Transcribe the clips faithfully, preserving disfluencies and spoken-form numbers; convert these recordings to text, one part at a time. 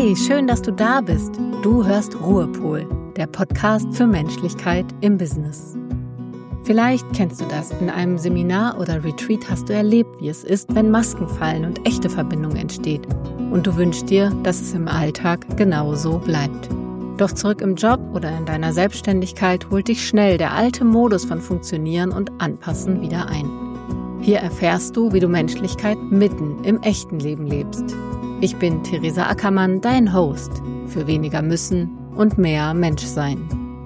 Hey, schön, dass du da bist. Du hörst Ruhepol, der Podcast für Menschlichkeit im Business. Vielleicht kennst du das. In einem Seminar oder Retreat hast du erlebt, wie es ist, wenn Masken fallen und echte Verbindung entsteht. Und du wünschst dir, dass es im Alltag genauso bleibt. Doch zurück im Job oder in deiner Selbstständigkeit holt dich schnell der alte Modus von Funktionieren und Anpassen wieder ein. Hier erfährst du, wie du Menschlichkeit mitten im echten Leben lebst. Ich bin Theresa Ackermann, dein Host für weniger müssen und mehr Menschsein.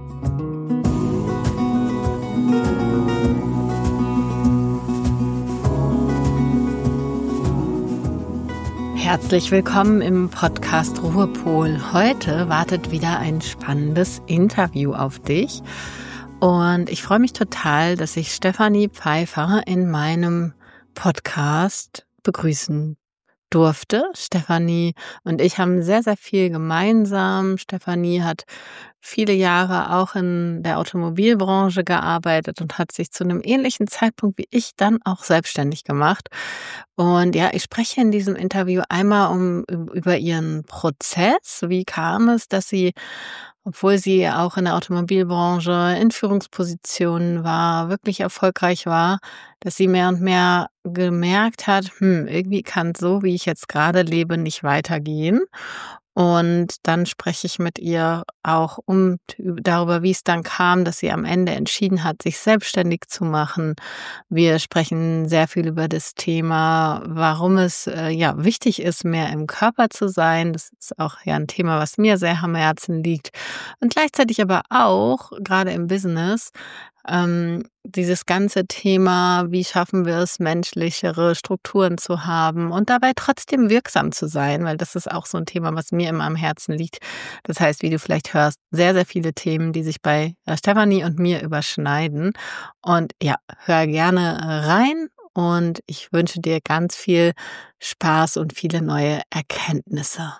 Herzlich willkommen im Podcast Ruhepol. Heute wartet wieder ein spannendes Interview auf dich. Und ich freue mich total, dass ich Stefanie Pfeiffer in meinem Podcast begrüßen durfte. Stefanie und ich haben sehr, sehr viel gemeinsam. Stefanie hat viele Jahre auch in der Automobilbranche gearbeitet und hat sich zu einem ähnlichen Zeitpunkt wie ich dann auch selbstständig gemacht. Und ja, ich spreche in diesem Interview einmal um über ihren Prozess. Wie kam es, dass sie, obwohl sie auch in der Automobilbranche in Führungspositionen war, wirklich erfolgreich war, dass sie mehr und mehr gemerkt hat, hm, irgendwie kann so, wie ich jetzt gerade lebe, nicht weitergehen. Und dann spreche ich mit ihr auch um darüber, wie es dann kam, dass sie am Ende entschieden hat, sich selbstständig zu machen. Wir sprechen sehr viel über das Thema, warum es äh, ja wichtig ist, mehr im Körper zu sein. Das ist auch ja ein Thema, was mir sehr am Herzen liegt. Und gleichzeitig aber auch, gerade im Business, ähm, dieses ganze Thema, wie schaffen wir es, menschlichere Strukturen zu haben und dabei trotzdem wirksam zu sein, weil das ist auch so ein Thema, was mir immer am Herzen liegt. Das heißt, wie du vielleicht hörst, sehr, sehr viele Themen, die sich bei äh, Stefanie und mir überschneiden. Und ja, hör gerne äh, rein und ich wünsche dir ganz viel Spaß und viele neue Erkenntnisse.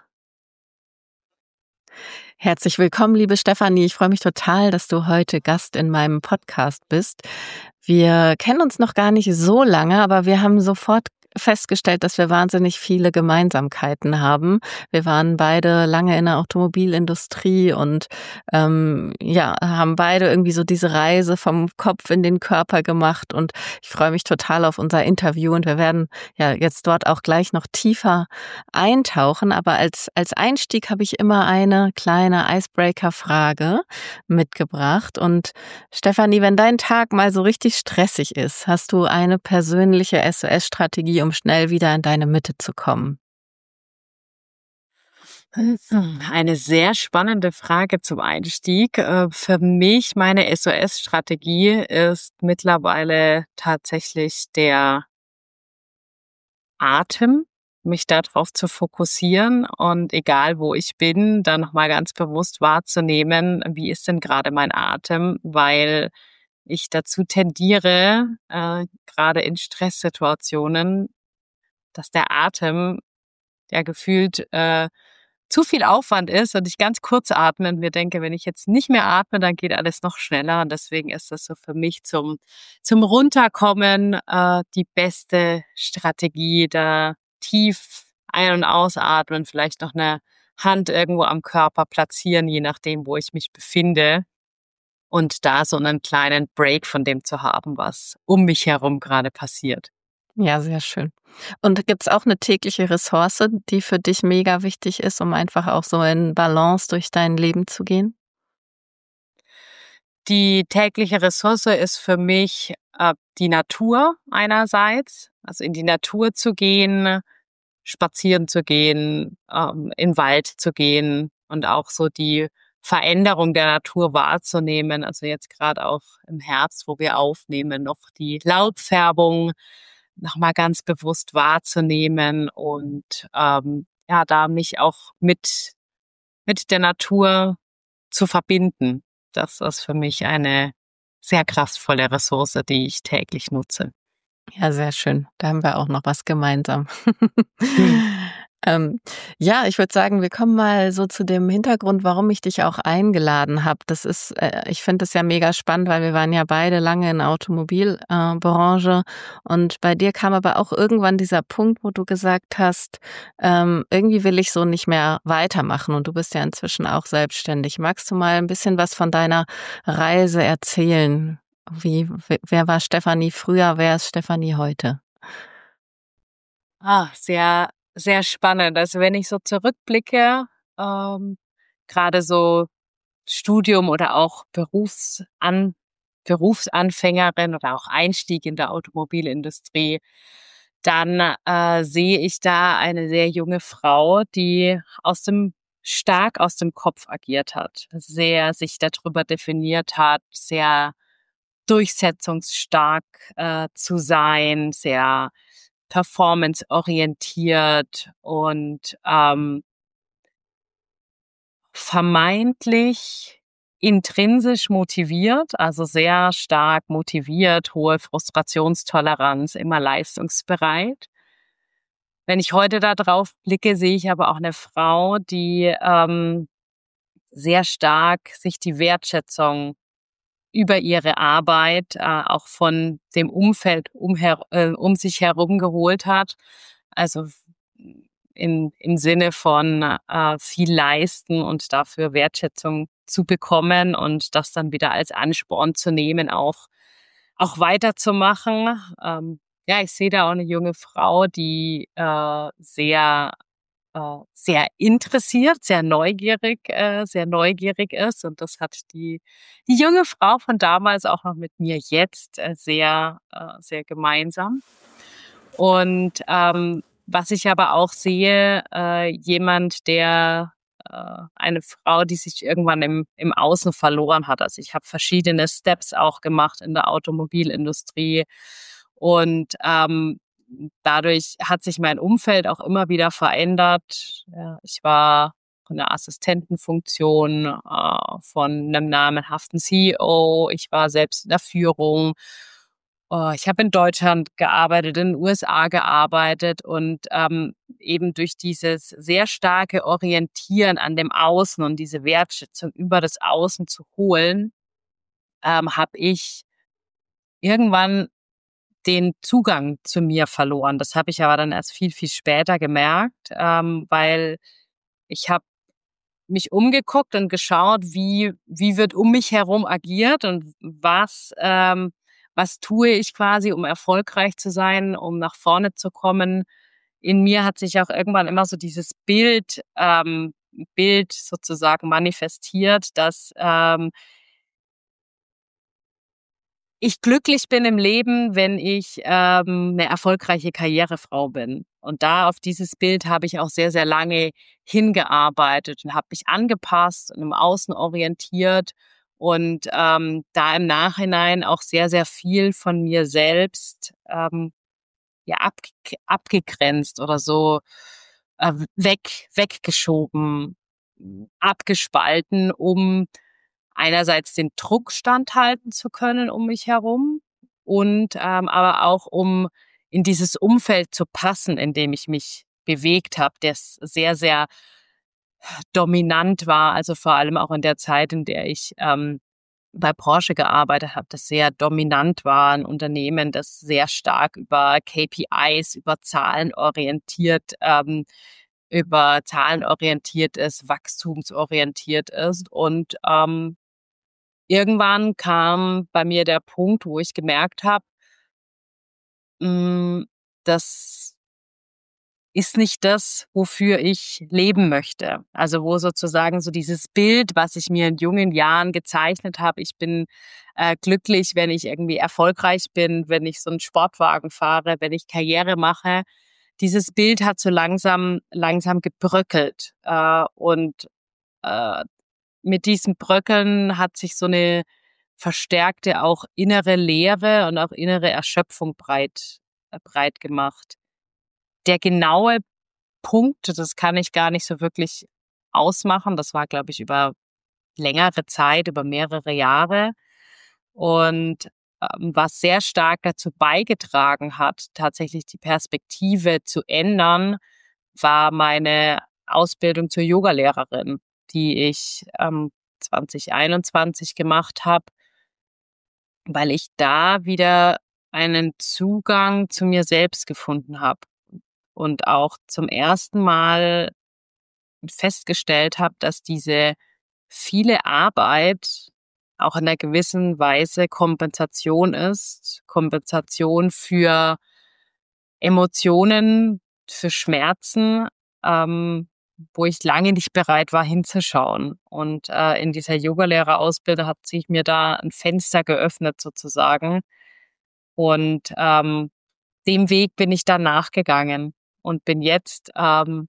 Herzlich willkommen, liebe Stefanie. Ich freue mich total, dass du heute Gast in meinem Podcast bist. Wir kennen uns noch gar nicht so lange, aber wir haben sofort festgestellt, dass wir wahnsinnig viele Gemeinsamkeiten haben. Wir waren beide lange in der Automobilindustrie und ähm, ja, haben beide irgendwie so diese Reise vom Kopf in den Körper gemacht und ich freue mich total auf unser Interview und wir werden ja jetzt dort auch gleich noch tiefer eintauchen, aber als als Einstieg habe ich immer eine kleine Icebreaker-Frage mitgebracht und Stefanie, wenn dein Tag mal so richtig stressig ist, hast du eine persönliche S O S-Strategie, um schnell wieder in deine Mitte zu kommen? Eine sehr spannende Frage zum Einstieg. Für mich, meine S O S-Strategie ist mittlerweile tatsächlich der Atem, mich darauf zu fokussieren und egal wo ich bin, dann nochmal ganz bewusst wahrzunehmen, wie ist denn gerade mein Atem, weil ich dazu tendiere, äh, gerade in Stresssituationen, dass der Atem ja gefühlt äh, zu viel Aufwand ist und ich ganz kurz atme und mir denke, wenn ich jetzt nicht mehr atme, dann geht alles noch schneller und deswegen ist das so für mich zum zum Runterkommen äh, die beste Strategie, da tief ein- und ausatmen, vielleicht noch eine Hand irgendwo am Körper platzieren, je nachdem, wo ich mich befinde. Und da so einen kleinen Break von dem zu haben, was um mich herum gerade passiert. Ja, sehr schön. Und gibt's auch eine tägliche Ressource, die für dich mega wichtig ist, um einfach auch so in Balance durch dein Leben zu gehen? Die tägliche Ressource ist für mich äh, die Natur einerseits, also in die Natur zu gehen, spazieren zu gehen, ähm, in den Wald zu gehen und auch so die Veränderung der Natur wahrzunehmen. Also jetzt gerade auch im Herbst, wo wir aufnehmen, noch die Laubfärbung nochmal ganz bewusst wahrzunehmen und ähm, ja, da mich auch mit mit der Natur zu verbinden. Das ist für mich eine sehr kraftvolle Ressource, die ich täglich nutze. Ja, sehr schön. Da haben wir auch noch was gemeinsam. Hm. Ähm, ja, ich würde sagen, wir kommen mal so zu dem Hintergrund, warum ich dich auch eingeladen habe. Das ist, äh, ich finde das ja mega spannend, weil wir waren ja beide lange in der Automobilbranche äh, Branche. Und bei dir kam aber auch irgendwann dieser Punkt, wo du gesagt hast, ähm, irgendwie will ich so nicht mehr weitermachen. Und du bist ja inzwischen auch selbstständig. Magst du mal ein bisschen was von deiner Reise erzählen? Wie, wer war Stefanie früher, wer ist Stefanie heute? Ah, sehr, sehr spannend. Also wenn ich so zurückblicke, ähm, gerade so Studium oder auch Berufsan Berufsanfängerin oder auch Einstieg in der Automobilindustrie, dann äh, sehe ich da eine sehr junge Frau, die aus dem stark aus dem Kopf agiert hat, sehr sich darüber definiert hat, sehr durchsetzungsstark äh, zu sein, sehr performanceorientiert und ähm, vermeintlich intrinsisch motiviert, also sehr stark motiviert, hohe Frustrationstoleranz, immer leistungsbereit. Wenn ich heute da drauf blicke, sehe ich aber auch eine Frau, die ähm, sehr stark sich die Wertschätzung über ihre Arbeit äh, auch von dem Umfeld umher, äh, um sich herum geholt hat. Also in, im Sinne von äh, viel leisten und dafür Wertschätzung zu bekommen und das dann wieder als Ansporn zu nehmen, auch, auch weiterzumachen. Ähm, ja, ich sehe da auch eine junge Frau, die äh, sehr äh, sehr interessiert, sehr neugierig, äh, sehr neugierig ist. Und das hat die, die junge Frau von damals auch noch mit mir jetzt äh, sehr, äh, sehr gemeinsam. Und ähm, was ich aber auch sehe, äh, jemand, der äh, eine Frau, die sich irgendwann im, im Außen verloren hat. Also ich habe verschiedene Steps auch gemacht in der Automobilindustrie und ähm, dadurch hat sich mein Umfeld auch immer wieder verändert. Ja, ich war von der Assistentenfunktion äh, von einem namenhaften C E O. Ich war selbst in der Führung. Äh, ich habe in Deutschland gearbeitet, in den U S A gearbeitet und ähm, eben durch dieses sehr starke Orientieren an dem Außen und diese Wertschätzung über das Außen zu holen, ähm, habe ich irgendwann den Zugang zu mir verloren. Das habe ich aber dann erst viel, viel später gemerkt, ähm, weil ich habe mich umgeguckt und geschaut, wie wie wird um mich herum agiert und was ähm, was tue ich quasi, um erfolgreich zu sein, um nach vorne zu kommen. In mir hat sich auch irgendwann immer so dieses Bild ähm, Bild sozusagen manifestiert, dass ähm, ich glücklich bin im Leben, wenn ich ähm, 'ne erfolgreiche Karrierefrau bin. Und da auf dieses Bild habe ich auch sehr, sehr lange hingearbeitet und habe mich angepasst und im Außen orientiert und ähm, da im Nachhinein auch sehr, sehr viel von mir selbst ähm, ja abge abgegrenzt oder so äh, weg weggeschoben, abgespalten, um einerseits den Druck standhalten zu können um mich herum und ähm, aber auch um in dieses Umfeld zu passen, in dem ich mich bewegt habe, das sehr, sehr dominant war. Also vor allem auch in der Zeit, in der ich ähm, bei Porsche gearbeitet habe, das sehr dominant war, ein Unternehmen, das sehr stark über K P Is, über Zahlen orientiert, ähm, über Zahlen orientiert ist, wachstumsorientiert ist und ähm, irgendwann kam bei mir der Punkt, wo ich gemerkt habe, hm, das ist nicht das, wofür ich leben möchte. Also wo sozusagen so dieses Bild, was ich mir in jungen Jahren gezeichnet habe, ich bin äh, glücklich, wenn ich irgendwie erfolgreich bin, wenn ich so einen Sportwagen fahre, wenn ich Karriere mache. Dieses Bild hat so langsam, langsam gebröckelt. Äh, und äh, mit diesem Bröckeln hat sich so eine verstärkte auch innere Leere und auch innere Erschöpfung breit, äh, breit gemacht. Der genaue Punkt, das kann ich gar nicht so wirklich ausmachen. Das war, glaube ich, über längere Zeit, über mehrere Jahre. Und ähm, was sehr stark dazu beigetragen hat, tatsächlich die Perspektive zu ändern, war meine Ausbildung zur Yogalehrerin, die ich ähm, zwanzig einundzwanzig gemacht habe, weil ich da wieder einen Zugang zu mir selbst gefunden habe und auch zum ersten Mal festgestellt habe, dass diese viele Arbeit auch in einer gewissen Weise Kompensation ist, Kompensation für Emotionen, für Schmerzen, ähm, wo ich lange nicht bereit war hinzuschauen. Und äh, in dieser Yogalehrerausbildung hat sich mir da ein Fenster geöffnet sozusagen. Und ähm, dem Weg bin ich dann nachgegangen und bin jetzt ähm,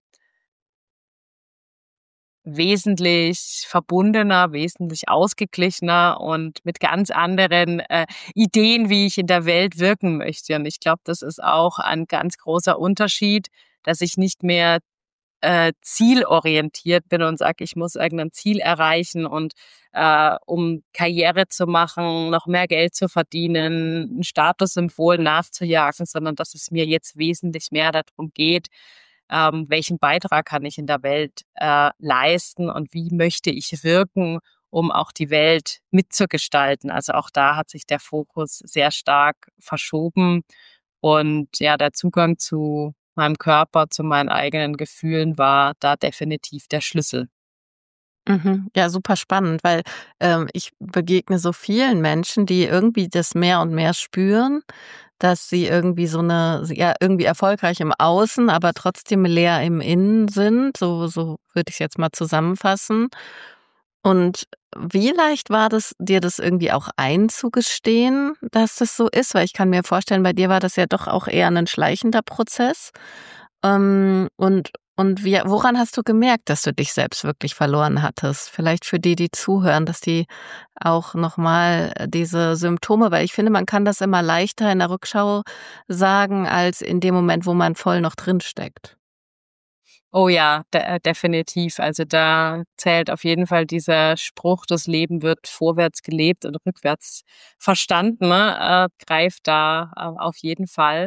wesentlich verbundener, wesentlich ausgeglichener und mit ganz anderen äh, Ideen, wie ich in der Welt wirken möchte. Und ich glaube, das ist auch ein ganz großer Unterschied, dass ich nicht mehr äh, zielorientiert bin und sage, ich muss irgendein Ziel erreichen und äh, um Karriere zu machen, noch mehr Geld zu verdienen, ein Statussymbol nachzujagen, sondern dass es mir jetzt wesentlich mehr darum geht, ähm, welchen Beitrag kann ich in der Welt äh, leisten und wie möchte ich wirken, um auch die Welt mitzugestalten. Also auch da hat sich der Fokus sehr stark verschoben und ja, der Zugang zu meinem Körper, zu meinen eigenen Gefühlen war da definitiv der Schlüssel. Mhm. Ja, super spannend, weil ähm, ich begegne so vielen Menschen, die irgendwie das mehr und mehr spüren, dass sie irgendwie so eine, ja, irgendwie erfolgreich im Außen, aber trotzdem leer im Innen sind. So, so würde ich es jetzt mal zusammenfassen. Und wie leicht war das, dir das irgendwie auch einzugestehen, dass das so ist? Weil ich kann mir vorstellen, bei dir war das ja doch auch eher ein schleichender Prozess. Ähm, und und wie, woran hast du gemerkt, dass du dich selbst wirklich verloren hattest? Vielleicht für die, die zuhören, dass die auch nochmal diese Symptome, weil ich finde, man kann das immer leichter in der Rückschau sagen, als in dem Moment, wo man voll noch drin steckt. Oh ja, de äh, definitiv. Also da zählt auf jeden Fall dieser Spruch, das Leben wird vorwärts gelebt und rückwärts verstanden, ne, äh, greift da äh, auf jeden Fall.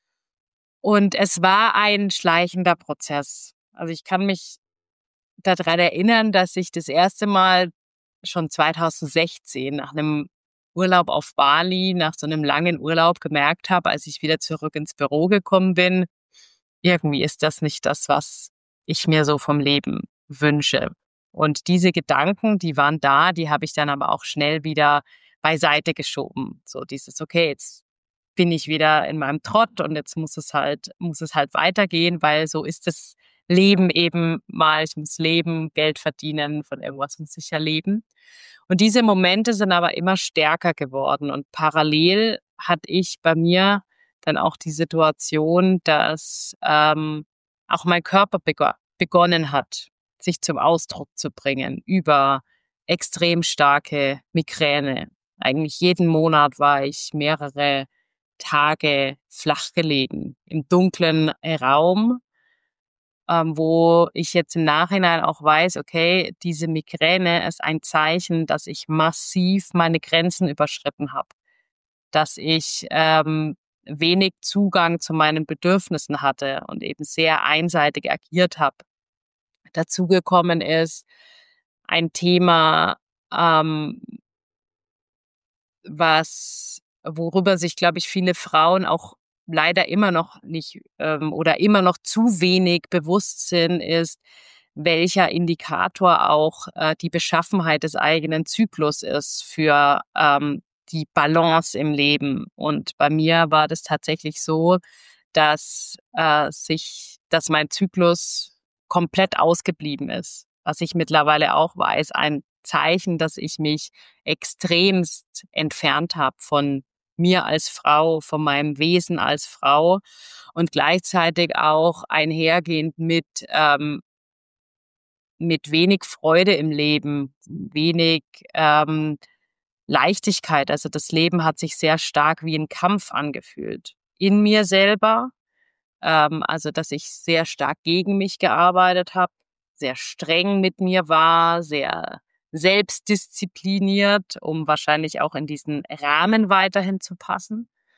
Und es war ein schleichender Prozess. Also ich kann mich daran erinnern, dass ich das erste Mal schon zweitausendsechzehn nach einem Urlaub auf Bali, nach so einem langen Urlaub gemerkt habe, als ich wieder zurück ins Büro gekommen bin, irgendwie ist das nicht das, was ich mir so vom Leben wünsche. Und diese Gedanken, die waren da, die habe ich dann aber auch schnell wieder beiseite geschoben. So dieses, okay, jetzt bin ich wieder in meinem Trott und jetzt muss es halt, muss es halt weitergehen, weil so ist das Leben eben mal. Ich muss leben, Geld verdienen, von irgendwas muss ich ja leben. Und diese Momente sind aber immer stärker geworden und parallel hatte ich bei mir dann auch die Situation, dass ähm, auch mein Körper bego begonnen hat, sich zum Ausdruck zu bringen über extrem starke Migräne. Eigentlich jeden Monat war ich mehrere Tage flach gelegen im dunklen Raum, ähm, wo ich jetzt im Nachhinein auch weiß, okay, diese Migräne ist ein Zeichen, dass ich massiv meine Grenzen überschritten habe, dass ich ähm, wenig Zugang zu meinen Bedürfnissen hatte und eben sehr einseitig agiert habe. Dazugekommen ist ein Thema, ähm, was worüber sich, glaube ich, viele Frauen auch leider immer noch nicht ähm, oder immer noch zu wenig bewusst sind, ist, welcher Indikator auch äh, die Beschaffenheit des eigenen Zyklus ist für ähm, die Balance im Leben. Und bei mir war das tatsächlich so, dass äh, sich, dass mein Zyklus komplett ausgeblieben ist. Was ich mittlerweile auch weiß, ein Zeichen, dass ich mich extremst entfernt habe von mir als Frau, von meinem Wesen als Frau und gleichzeitig auch einhergehend mit ähm, mit wenig Freude im Leben, wenig ähm, Leichtigkeit. Also das Leben hat sich sehr stark wie ein Kampf angefühlt. In mir selber, ähm, also dass ich sehr stark gegen mich gearbeitet habe, sehr streng mit mir war, sehr selbstdiszipliniert, um wahrscheinlich auch in diesen Rahmen weiterhin zu passen.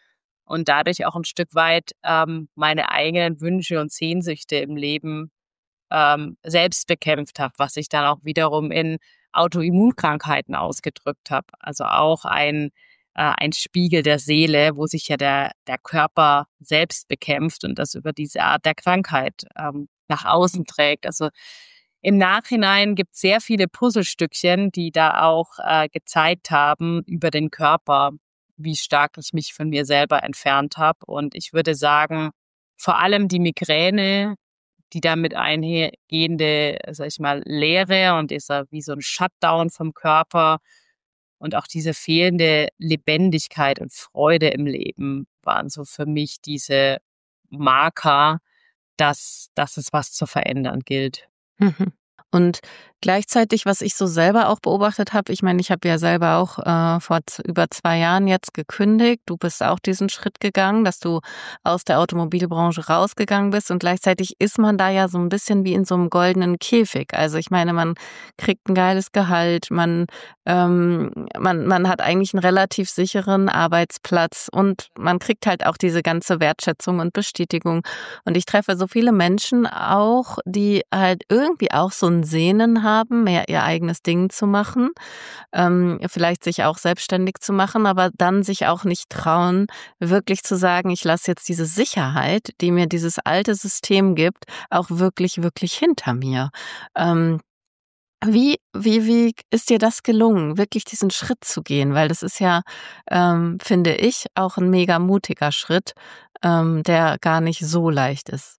und dadurch auch ein Stück weit ähm, meine eigenen Wünsche und Sehnsüchte im Leben ähm, selbst bekämpft habe, was ich dann auch wiederum in Autoimmunkrankheiten ausgedrückt habe. Also auch ein, äh, ein Spiegel der Seele, wo sich ja der, der Körper selbst bekämpft und das über diese Art der Krankheit ähm, nach außen trägt. Also im Nachhinein gibt es sehr viele Puzzlestückchen, die da auch äh, gezeigt haben über den Körper, wie stark ich mich von mir selber entfernt habe. Und ich würde sagen, vor allem die Migräne, die damit einhergehende, sag ich mal, Leere und dieser wie so ein Shutdown vom Körper und auch diese fehlende Lebendigkeit und Freude im Leben waren so für mich diese Marker, dass, dass es was zu verändern gilt. Mhm. Und gleichzeitig, was ich so selber auch beobachtet habe, ich meine, ich habe ja selber auch äh, vor z- über zwei Jahren jetzt gekündigt. Du bist auch diesen Schritt gegangen, dass du aus der Automobilbranche rausgegangen bist. Und gleichzeitig ist man da ja so ein bisschen wie in so einem goldenen Käfig. Also ich meine, man kriegt ein geiles Gehalt, man, ähm, man, man hat eigentlich einen relativ sicheren Arbeitsplatz und man kriegt halt auch diese ganze Wertschätzung und Bestätigung. Und ich treffe so viele Menschen auch, die halt irgendwie auch so ein Sehnen haben, mehr ihr eigenes Ding zu machen, ähm, vielleicht sich auch selbstständig zu machen, aber dann sich auch nicht trauen, wirklich zu sagen, ich lasse jetzt diese Sicherheit, die mir dieses alte System gibt, auch wirklich, wirklich hinter mir. Ähm, wie, wie, wie ist dir das gelungen, wirklich diesen Schritt zu gehen? Weil das ist ja, ähm, finde ich, auch ein mega mutiger Schritt, ähm, der gar nicht so leicht ist.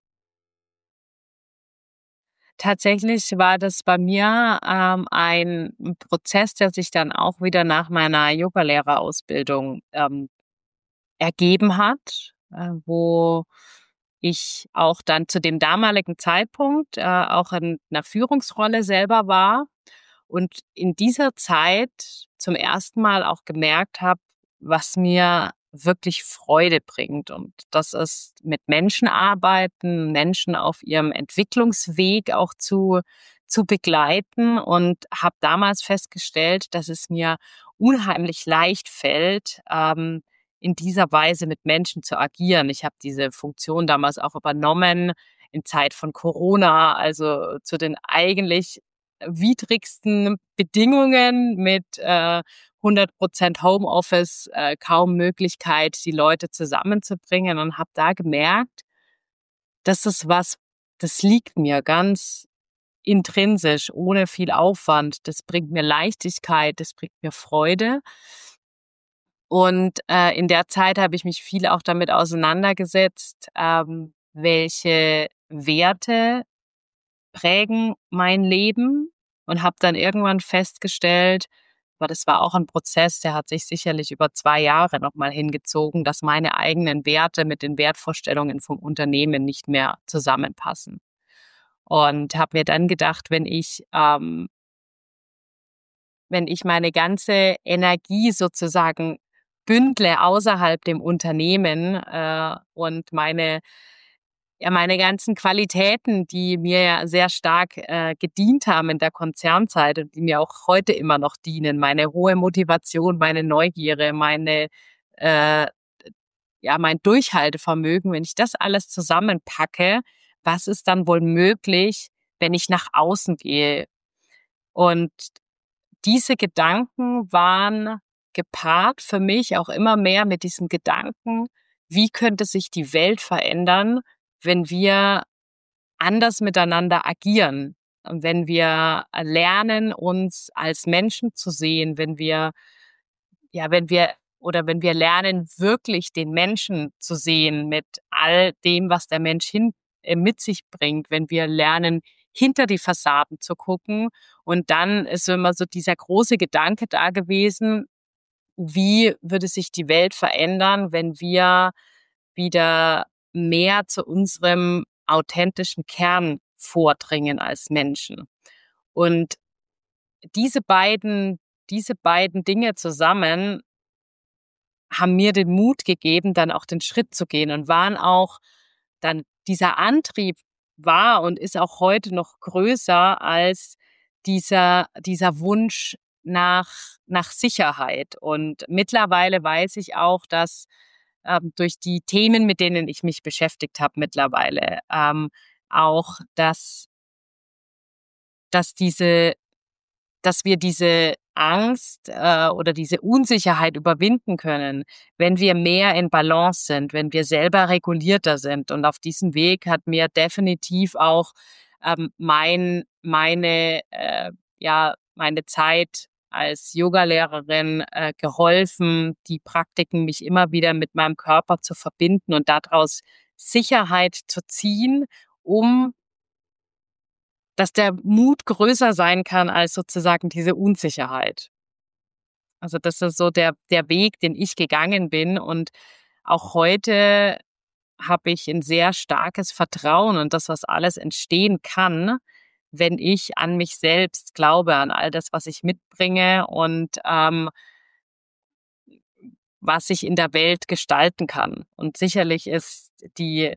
Tatsächlich war das bei mir ähm, ein Prozess, der sich dann auch wieder nach meiner Yogalehrerausbildung ähm, ergeben hat, äh, wo ich auch dann zu dem damaligen Zeitpunkt äh, auch in einer Führungsrolle selber war und in dieser Zeit zum ersten Mal auch gemerkt habe, was mir wirklich Freude bringt. Und das ist mit Menschen arbeiten, Menschen auf ihrem Entwicklungsweg auch zu, zu begleiten und habe damals festgestellt, dass es mir unheimlich leicht fällt, ähm, in dieser Weise mit Menschen zu agieren. Ich habe diese Funktion damals auch übernommen in Zeit von Corona, also zu den eigentlich widrigsten Bedingungen mit äh, hundert Prozent Homeoffice, äh, kaum Möglichkeit, die Leute zusammenzubringen und habe da gemerkt, das ist was, das liegt mir ganz intrinsisch, ohne viel Aufwand. Das bringt mir Leichtigkeit, das bringt mir Freude. Und äh, in der Zeit habe ich mich viel auch damit auseinandergesetzt, ähm, welche Werte prägen mein Leben und habe dann irgendwann festgestellt, aber das war auch ein Prozess, der hat sich sicherlich über zwei Jahre nochmal hingezogen, dass meine eigenen Werte mit den Wertvorstellungen vom Unternehmen nicht mehr zusammenpassen. Und habe mir dann gedacht, wenn ich ähm, wenn ich meine ganze Energie sozusagen bündle außerhalb dem Unternehmen äh, und meine ja meine ganzen Qualitäten, die mir ja sehr stark äh, gedient haben in der Konzernzeit und die mir auch heute immer noch dienen, meine hohe Motivation, meine Neugierde, meine äh, ja mein Durchhaltevermögen, wenn ich das alles zusammenpacke, was ist dann wohl möglich, wenn ich nach außen gehe? Und diese Gedanken waren gepaart für mich auch immer mehr mit diesem Gedanken, wie könnte sich die Welt verändern, wenn wir anders miteinander agieren, wenn wir lernen, uns als Menschen zu sehen, wenn wir, ja, wenn wir oder wenn wir lernen, wirklich den Menschen zu sehen mit all dem, was der Mensch hin, äh, mit sich bringt, wenn wir lernen, hinter die Fassaden zu gucken. Und dann ist immer so dieser große Gedanke da gewesen, wie würde sich die Welt verändern, wenn wir wieder mehr zu unserem authentischen Kern vordringen als Menschen. Und diese beiden, diese beiden Dinge zusammen haben mir den Mut gegeben, dann auch den Schritt zu gehen und waren auch dann dieser Antrieb war und ist auch heute noch größer als dieser, dieser Wunsch nach, nach Sicherheit. Und mittlerweile weiß ich auch, dass ähm, durch die Themen, mit denen ich mich beschäftigt habe mittlerweile, ähm, auch, dass, dass diese, dass wir diese Angst äh, oder diese Unsicherheit überwinden können, wenn wir mehr in Balance sind, wenn wir selber regulierter sind. Und auf diesem Weg hat mir definitiv auch ähm, mein, meine, äh, ja, meine Zeit als Yogalehrerin äh, geholfen, die Praktiken mich immer wieder mit meinem Körper zu verbinden und daraus Sicherheit zu ziehen, um dass der Mut größer sein kann als sozusagen diese Unsicherheit. Also das ist so der der Weg, den ich gegangen bin, und auch heute habe ich ein sehr starkes Vertrauen in das, was alles entstehen kann, wenn ich an mich selbst glaube, an all das, was ich mitbringe und ähm, was ich in der Welt gestalten kann. Und sicherlich ist die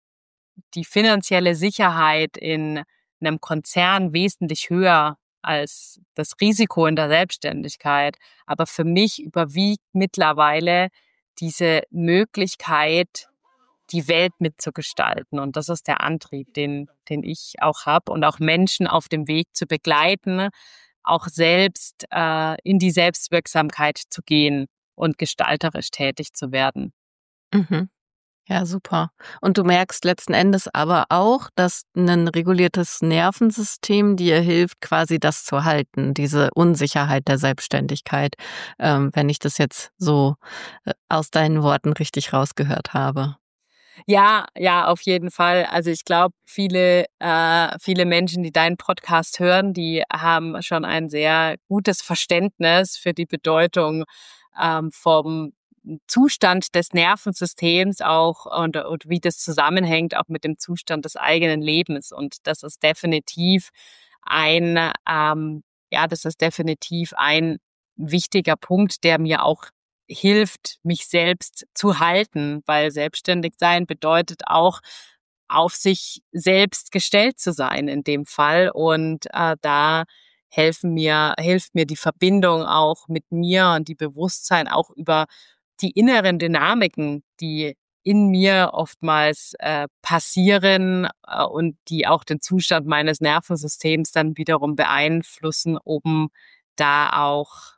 die finanzielle Sicherheit in einem Konzern wesentlich höher als das Risiko in der Selbstständigkeit. Aber für mich überwiegt mittlerweile diese Möglichkeit, die Welt mitzugestalten. Und das ist der Antrieb, den, den ich auch habe, und auch Menschen auf dem Weg zu begleiten, auch selbst äh, in die Selbstwirksamkeit zu gehen und gestalterisch tätig zu werden. Mhm. Ja, super. Und du merkst letzten Endes aber auch, dass ein reguliertes Nervensystem dir hilft, quasi das zu halten, diese Unsicherheit der Selbstständigkeit, ähm, wenn ich das jetzt so äh, aus deinen Worten richtig rausgehört habe. Ja, ja, auf jeden Fall. Also ich glaube, viele, äh, viele Menschen, die deinen Podcast hören, die haben schon ein sehr gutes Verständnis für die Bedeutung ähm, vom Zustand des Nervensystems auch, und, und wie das zusammenhängt auch mit dem Zustand des eigenen Lebens. Und das ist definitiv ein, ähm, ja, das ist definitiv ein wichtiger Punkt, der mir auch hilft, mich selbst zu halten, weil selbstständig sein bedeutet auch, auf sich selbst gestellt zu sein in dem Fall. Und äh, da helfen mir, hilft mir die Verbindung auch mit mir und die Bewusstsein auch über die inneren Dynamiken, die in mir oftmals äh, passieren äh, und die auch den Zustand meines Nervensystems dann wiederum beeinflussen, um da auch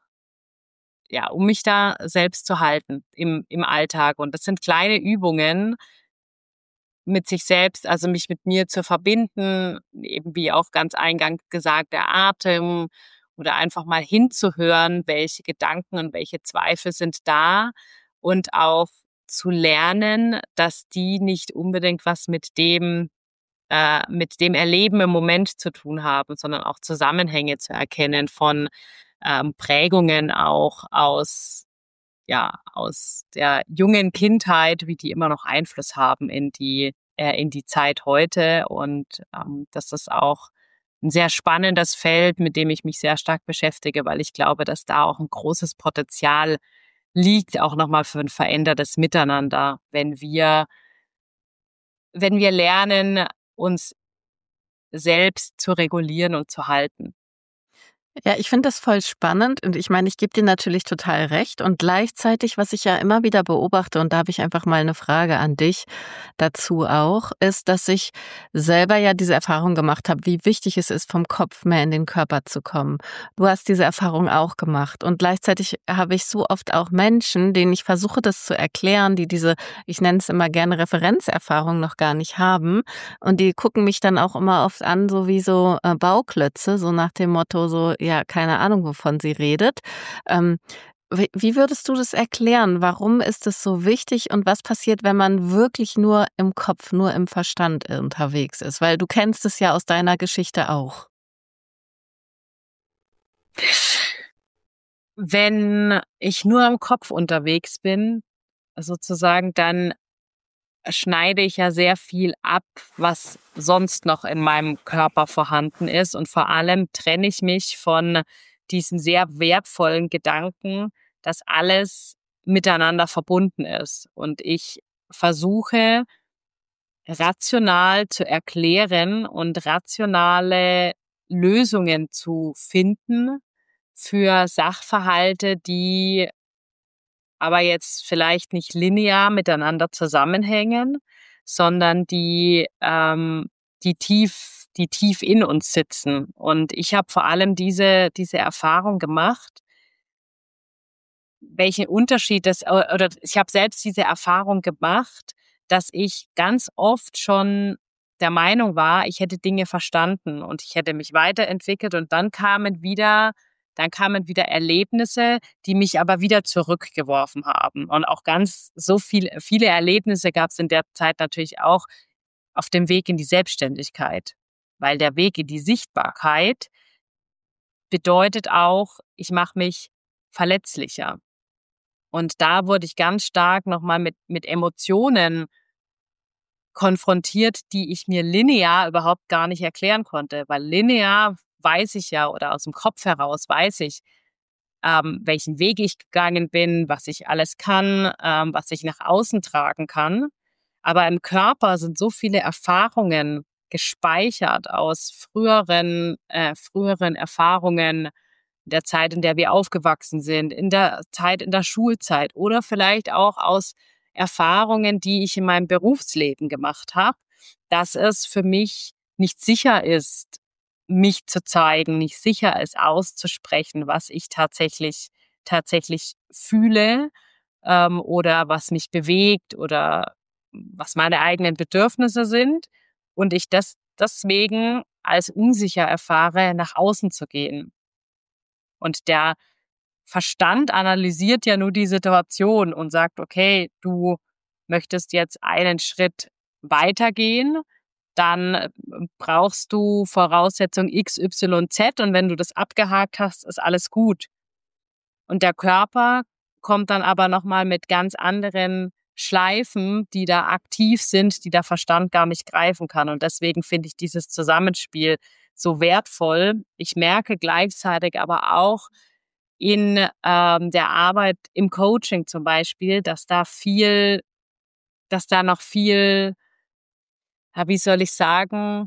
ja, um mich da selbst zu halten im im Alltag. Und das sind kleine Übungen mit sich selbst, also mich mit mir zu verbinden, eben wie auch ganz eingangs gesagt, der Atem, oder einfach mal hinzuhören, welche Gedanken und welche Zweifel sind da, und auch zu lernen, dass die nicht unbedingt was mit dem äh, mit dem Erleben im Moment zu tun haben, sondern auch Zusammenhänge zu erkennen von ähm, Prägungen auch aus, ja, aus der jungen Kindheit, wie die immer noch Einfluss haben in die, äh, in die Zeit heute. Und ähm, das ist auch ein sehr spannendes Feld, mit dem ich mich sehr stark beschäftige, weil ich glaube, dass da auch ein großes Potenzial liegt, auch nochmal für ein verändertes Miteinander, wenn wir, wenn wir lernen, uns selbst zu regulieren und zu halten. Ja, ich finde das voll spannend und ich meine, ich gebe dir natürlich total recht und gleichzeitig, was ich ja immer wieder beobachte, und da habe ich einfach mal eine Frage an dich dazu auch, ist, dass ich selber ja diese Erfahrung gemacht habe, wie wichtig es ist, vom Kopf mehr in den Körper zu kommen. Du hast diese Erfahrung auch gemacht und gleichzeitig habe ich so oft auch Menschen, denen ich versuche, das zu erklären, die diese, ich nenne es immer gerne Referenzerfahrung, noch gar nicht haben, und die gucken mich dann auch immer oft an, so wie so äh, Bauklötze, so nach dem Motto so, ja, keine Ahnung, wovon sie redet. Ähm, wie, wie würdest du das erklären? Warum ist es so wichtig und was passiert, wenn man wirklich nur im Kopf, nur im Verstand unterwegs ist? Weil du kennst es ja aus deiner Geschichte auch. Wenn ich nur im Kopf unterwegs bin, sozusagen, dann schneide ich ja sehr viel ab, was sonst noch in meinem Körper vorhanden ist. Und vor allem trenne ich mich von diesem sehr wertvollen Gedanken, dass alles miteinander verbunden ist. Und ich versuche rational zu erklären und rationale Lösungen zu finden für Sachverhalte, die aber jetzt vielleicht nicht linear miteinander zusammenhängen, sondern die, ähm, die tief, die tief in uns sitzen. Und ich habe vor allem diese, diese Erfahrung gemacht, welchen Unterschied das, oder ich habe selbst diese Erfahrung gemacht, dass ich ganz oft schon der Meinung war, ich hätte Dinge verstanden und ich hätte mich weiterentwickelt und dann kamen wieder, dann kamen wieder Erlebnisse, die mich aber wieder zurückgeworfen haben. Und auch ganz so viel, viele Erlebnisse gab es in der Zeit natürlich auch auf dem Weg in die Selbstständigkeit, weil der Weg in die Sichtbarkeit bedeutet auch, ich mache mich verletzlicher. Und da wurde ich ganz stark nochmal mit, mit Emotionen konfrontiert, die ich mir linear überhaupt gar nicht erklären konnte. Weil linear weiß ich ja, oder aus dem Kopf heraus weiß ich, ähm, welchen Weg ich gegangen bin, was ich alles kann, ähm, was ich nach außen tragen kann. Aber im Körper sind so viele Erfahrungen gespeichert aus früheren, äh, früheren Erfahrungen, der Zeit, in der wir aufgewachsen sind, in der Zeit in der Schulzeit oder vielleicht auch aus Erfahrungen, die ich in meinem Berufsleben gemacht habe, dass es für mich nicht sicher ist, mich zu zeigen, nicht sicher ist, auszusprechen, was ich tatsächlich tatsächlich fühle, ähm, oder was mich bewegt oder was meine eigenen Bedürfnisse sind und ich das deswegen als unsicher erfahre, nach außen zu gehen. Und der Verstand analysiert ja nur die Situation und sagt, okay, du möchtest jetzt einen Schritt weitergehen, dann äh, brauchst du Voraussetzung X, Y, Z und wenn du das abgehakt hast, ist alles gut. Und der Körper kommt dann aber nochmal mit ganz anderen Schleifen, die da aktiv sind, die der Verstand gar nicht greifen kann. Und deswegen finde ich dieses Zusammenspiel so wertvoll. Ich merke gleichzeitig aber auch in ähm, der Arbeit im Coaching zum Beispiel, dass da viel, dass da noch viel, ja, wie soll ich sagen,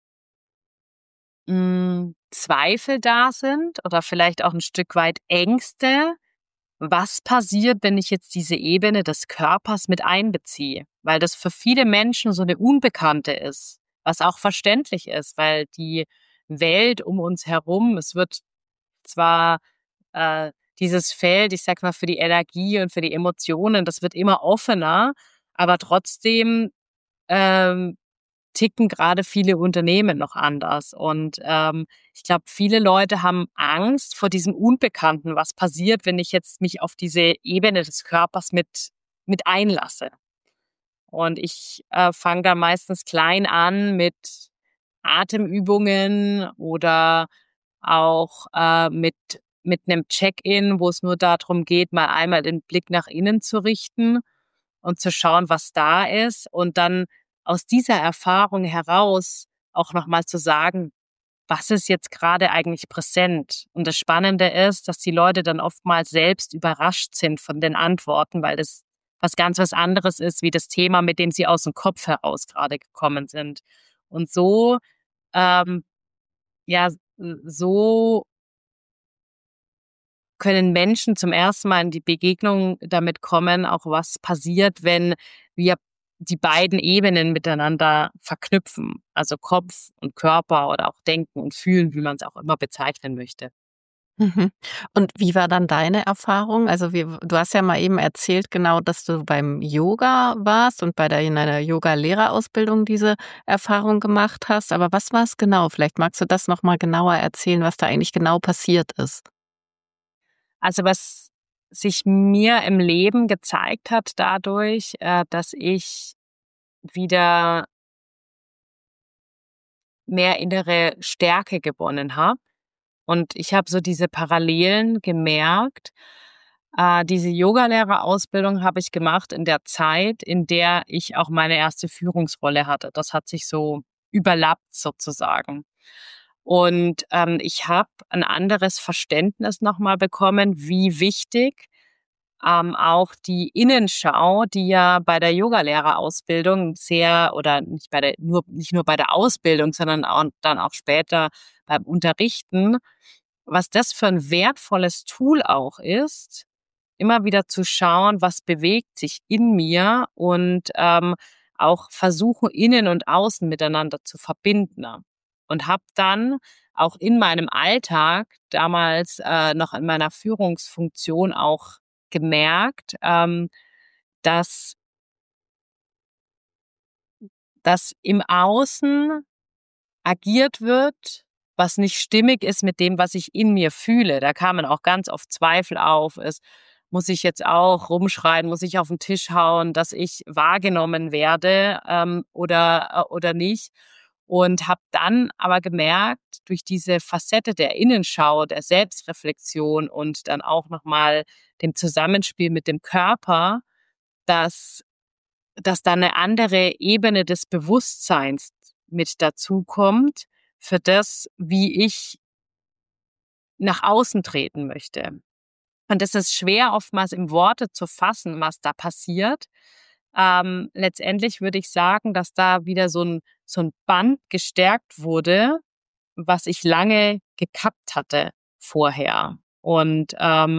mh, Zweifel da sind oder vielleicht auch ein Stück weit Ängste. Was passiert, wenn ich jetzt diese Ebene des Körpers mit einbeziehe? Weil das für viele Menschen so eine Unbekannte ist, was auch verständlich ist, weil die Welt um uns herum, es wird zwar äh, dieses Feld, ich sag mal, für die Energie und für die Emotionen, das wird immer offener, aber trotzdem ähm, ticken gerade viele Unternehmen noch anders. Und ähm, ich glaube, viele Leute haben Angst vor diesem Unbekannten, was passiert, wenn ich jetzt mich auf diese Ebene des Körpers mit, mit einlasse. Und ich äh, fange da meistens klein an mit Atemübungen oder auch äh, mit mit einem Check-in, wo es nur darum geht, mal einmal den Blick nach innen zu richten und zu schauen, was da ist und dann aus dieser Erfahrung heraus auch nochmal zu sagen, was ist jetzt gerade eigentlich präsent? Und das Spannende ist, dass die Leute dann oftmals selbst überrascht sind von den Antworten, weil das was ganz was anderes ist, wie das Thema, mit dem sie aus dem Kopf heraus gerade gekommen sind. Und so, ähm, ja, so können Menschen zum ersten Mal in die Begegnung damit kommen, auch was passiert, wenn wir die beiden Ebenen miteinander verknüpfen, also Kopf und Körper oder auch Denken und Fühlen, wie man es auch immer bezeichnen möchte. Mhm. Und wie war dann deine Erfahrung? Also wie, du hast ja mal eben erzählt, genau, dass du beim Yoga warst und bei der, in einer Yoga-Lehrerausbildung diese Erfahrung gemacht hast. Aber was war es genau? Vielleicht magst du das nochmal genauer erzählen, was da eigentlich genau passiert ist. Also was sich mir im Leben gezeigt hat dadurch, äh, dass ich wieder mehr innere Stärke gewonnen habe. Und ich habe so diese Parallelen gemerkt. Äh, diese Yogalehrerausbildung habe ich gemacht in der Zeit, in der ich auch meine erste Führungsrolle hatte. Das hat sich so überlappt sozusagen. Und ähm, ich habe ein anderes Verständnis nochmal bekommen, wie wichtig ähm, auch die Innenschau, die ja bei der Yogalehrerausbildung sehr oder nicht bei der nur nicht nur bei der Ausbildung, sondern auch, dann auch später beim Unterrichten, was das für ein wertvolles Tool auch ist, immer wieder zu schauen, was bewegt sich in mir und ähm, auch versuchen, innen und außen miteinander zu verbinden. Und habe dann auch in meinem Alltag, damals äh, noch in meiner Führungsfunktion auch gemerkt, ähm, dass, dass im Außen agiert wird, was nicht stimmig ist mit dem, was ich in mir fühle. Da kamen auch ganz oft Zweifel auf. Es muss ich jetzt auch rumschreien, muss ich auf den Tisch hauen, dass ich wahrgenommen werde ähm, oder, äh, oder nicht. Und habe dann aber gemerkt, durch diese Facette der Innenschau, der Selbstreflexion und dann auch nochmal dem Zusammenspiel mit dem Körper, dass dass da eine andere Ebene des Bewusstseins mit dazukommt für das, wie ich nach außen treten möchte. Und es ist schwer, oftmals in Worte zu fassen, was da passiert. Ähm, letztendlich würde ich sagen, dass da wieder so ein, so ein Band gestärkt wurde, was ich lange gekappt hatte vorher. Und ähm,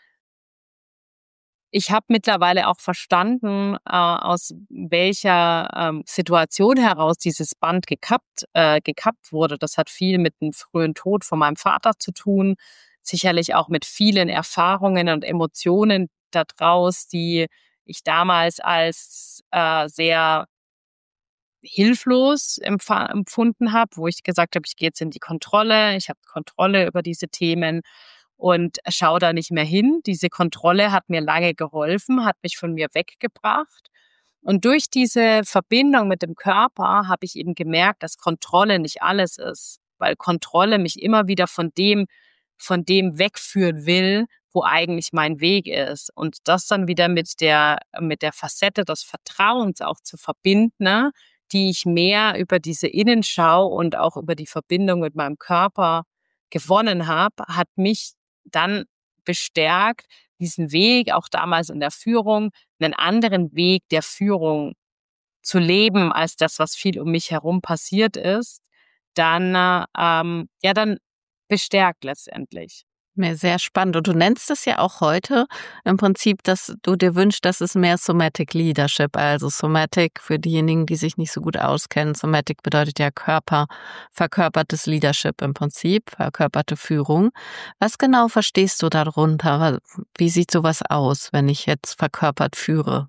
ich habe mittlerweile auch verstanden, äh, aus welcher ähm, Situation heraus dieses Band gekappt, äh, gekappt wurde. Das hat viel mit dem frühen Tod von meinem Vater zu tun, sicherlich auch mit vielen Erfahrungen und Emotionen daraus, die ich damals als äh, sehr hilflos empf- empfunden habe, wo ich gesagt habe, ich gehe jetzt in die Kontrolle, ich habe Kontrolle über diese Themen und schaue da nicht mehr hin. Diese Kontrolle hat mir lange geholfen, hat mich von mir weggebracht. Und durch diese Verbindung mit dem Körper habe ich eben gemerkt, dass Kontrolle nicht alles ist, weil Kontrolle mich immer wieder von dem, von dem wegführen will, wo eigentlich mein Weg ist. Und das dann wieder mit der, mit der Facette des Vertrauens auch zu verbinden, ne? Die ich mehr über diese Innenschau und auch über die Verbindung mit meinem Körper gewonnen habe, hat mich dann bestärkt, diesen Weg, auch damals in der Führung, einen anderen Weg der Führung zu leben, als das, was viel um mich herum passiert ist, dann, äh, ähm, ja, dann bestärkt letztendlich. Mir sehr spannend. Und du nennst es ja auch heute im Prinzip, dass du dir wünschst, dass es mehr Somatic Leadership, also Somatic für diejenigen, die sich nicht so gut auskennen. Somatic bedeutet ja Körper, verkörpertes Leadership im Prinzip, verkörperte Führung. Was genau verstehst du darunter? Wie sieht sowas aus, wenn ich jetzt verkörpert führe?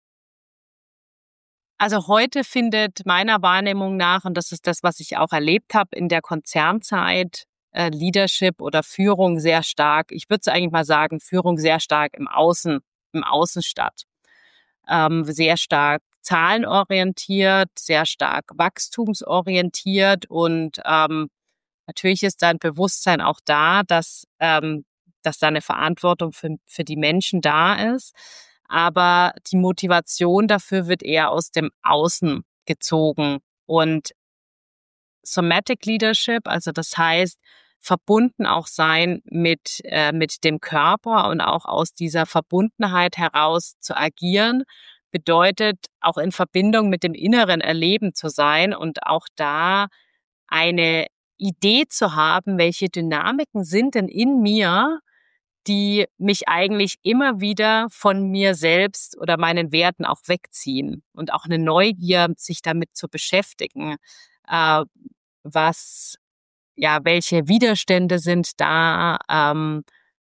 Also heute findet meiner Wahrnehmung nach, und das ist das, was ich auch erlebt habe in der Konzernzeit, äh, Leadership oder Führung sehr stark, ich würde eigentlich mal sagen, Führung sehr stark im Außen, im Außen statt. Ähm, sehr stark zahlenorientiert, sehr stark wachstumsorientiert und ähm, natürlich ist da ein Bewusstsein auch da, dass, ähm, dass da eine Verantwortung für, für die Menschen da ist. Aber die Motivation dafür wird eher aus dem Außen gezogen. Und Somatic Leadership, also das heißt, verbunden auch sein mit, äh, mit dem Körper und auch aus dieser Verbundenheit heraus zu agieren, bedeutet auch in Verbindung mit dem inneren Erleben zu sein und auch da eine Idee zu haben, welche Dynamiken sind denn in mir, die mich eigentlich immer wieder von mir selbst oder meinen Werten auch wegziehen und auch eine Neugier, sich damit zu beschäftigen, äh, was, ja, welche Widerstände sind da, ähm,